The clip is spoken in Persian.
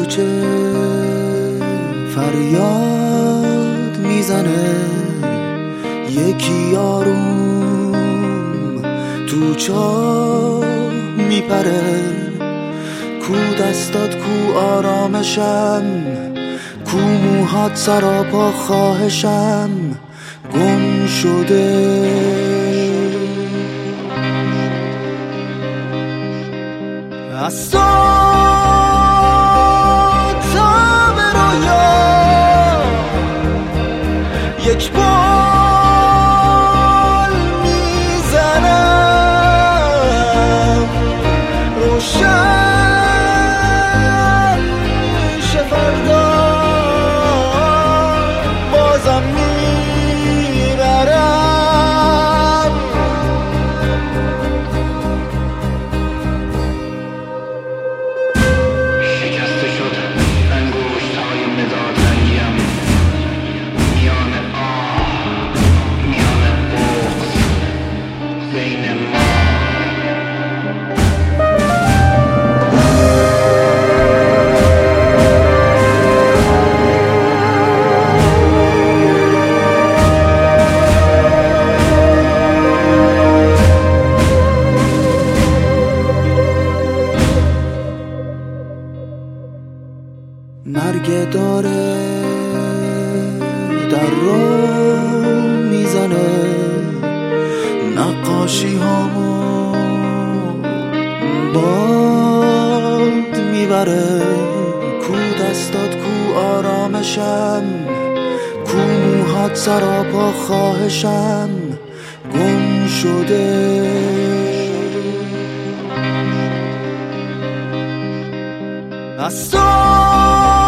کوچه فریاد میزنه، یکی آروم تو چاه میپره. کو دستات کو آرامشم، کو موهات سراپا خواهشم گم شده. از صبح تا به رویا یک بال میزنم، روشن میشه فردا بازم میبرم. شکسته شد انگشت‌های مداد رنگیم، میان آه میان بغض بین ما. مرگ داره در رو میزنه، نقاشی هامو باد میبره. کو دستات کو آرامشم، کو موهات سراپا خواهشم گم شده. از